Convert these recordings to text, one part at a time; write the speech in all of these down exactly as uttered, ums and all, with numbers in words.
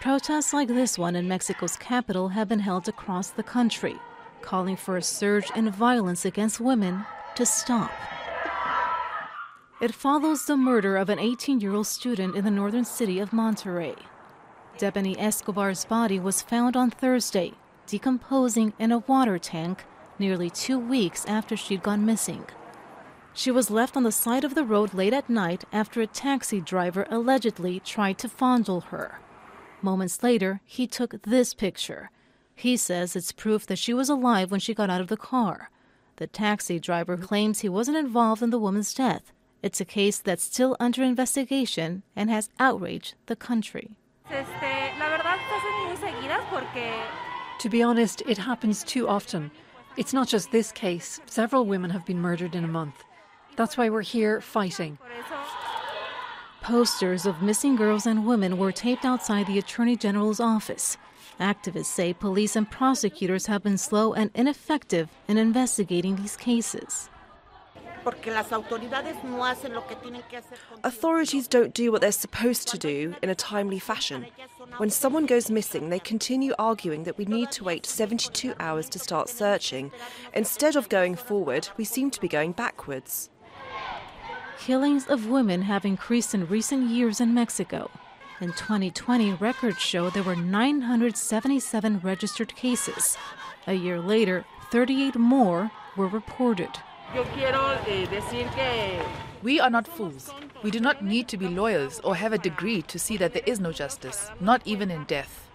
Protests like this one in Mexico's capital have been held across the country, calling for a surge in violence against women to stop. It follows the murder of an eighteen-year-old student in the northern city of Monterrey. Debony Escobar's body was found on Thursday, decomposing in a water tank nearly two weeks after she'd gone missing. She was left on the side of the road late at night after a taxi driver allegedly tried to fondle her. Moments later, he took this picture. He says it's proof that she was alive when she got out of the car. The taxi driver claims he wasn't involved in the woman's death. It's a case that's still under investigation and has outraged the country. To be honest, it happens too often. It's not just this case. Several women have been murdered in a month. That's why we're here fighting. Posters of missing girls and women were taped outside the Attorney General's office. Activists say police and prosecutors have been slow and ineffective in investigating these cases. Authorities don't do what they're supposed to do in a timely fashion. When someone goes missing, they continue arguing that we need to wait seventy-two hours to start searching. Instead of going forward, we seem to be going backwards. Killings of women have increased in recent years in Mexico. In twenty twenty, records show there were nine hundred seventy-seven registered cases. A year later, thirty-eight more were reported. We are not fools. We do not need to be lawyers or have a degree to see that there is no justice, not even in death.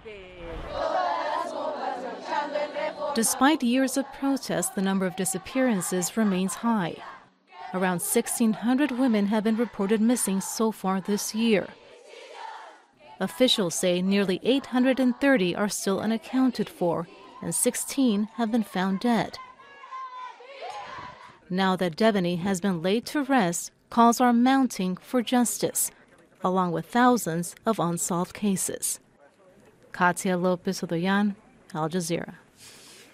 Despite years of protests, the number of disappearances remains high. Around sixteen hundred women have been reported missing so far this year. Officials say nearly eight hundred thirty are still unaccounted for, and sixteen have been found dead. Now that Debony has been laid to rest, calls are mounting for justice, along with thousands of unsolved cases. Katia Lopez Odoyan, Al Jazeera.